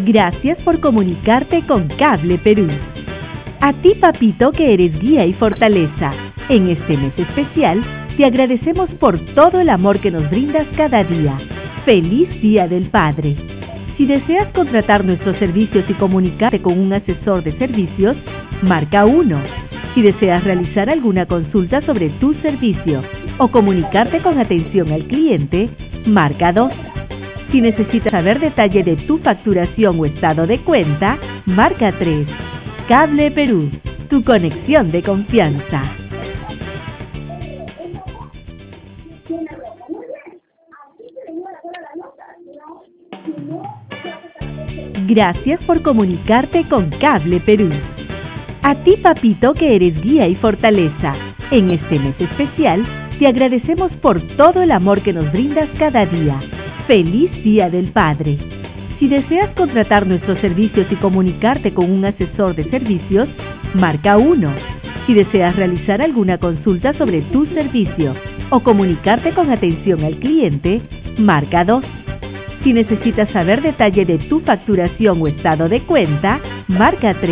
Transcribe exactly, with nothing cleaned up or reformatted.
Gracias por comunicarte con Cable Perú. A ti, papito, que eres guía y fortaleza, en este mes especial te agradecemos por todo el amor que nos brindas cada día. ¡Feliz Día del Padre! Si deseas contratar nuestros servicios y comunicarte con un asesor de servicios, marca uno. Si deseas realizar alguna consulta sobre tu servicio o comunicarte con atención al cliente, marca dos. Si necesitas saber detalle de tu facturación o estado de cuenta, marca tres. Cable Perú, tu conexión de confianza. Gracias por comunicarte con Cable Perú. A ti, papito, que eres guía y fortaleza, en este mes especial te agradecemos por todo el amor que nos brindas cada día. ¡Feliz Día del Padre! Si deseas contratar nuestros servicios y comunicarte con un asesor de servicios, marca uno. Si deseas realizar alguna consulta sobre tu servicio o comunicarte con atención al cliente, marca dos. Si necesitas saber detalle de tu facturación o estado de cuenta, marca tres.